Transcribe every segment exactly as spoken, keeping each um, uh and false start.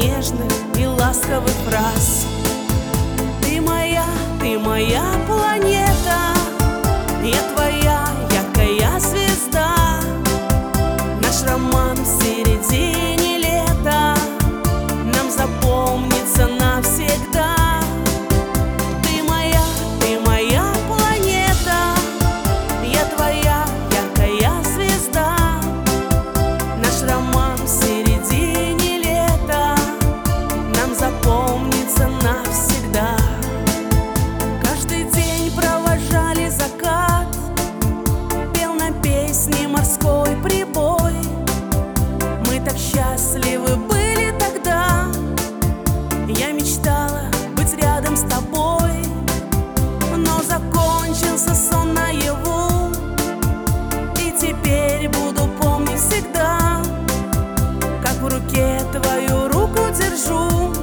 нежных и ласковых фраз. Ты моя, ты моя планета, я твоя яркая звезда. Наш роман в середине лета нам запомнится навсегда. Ты моя, ты моя планета, я твоя яркая звезда. Наш роман в середине лета нам запомнится навсегда. Каждый день провожали закат, пел на песне морской прибой. Мы так счастливы были тогда, я мечтала быть рядом с тобой. Но закончился сон наяву, и теперь буду помнить всегда, как в руке твою руку держу,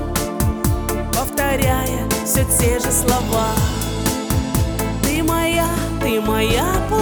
повторяя все те же слова. Ты моя, ты моя планета,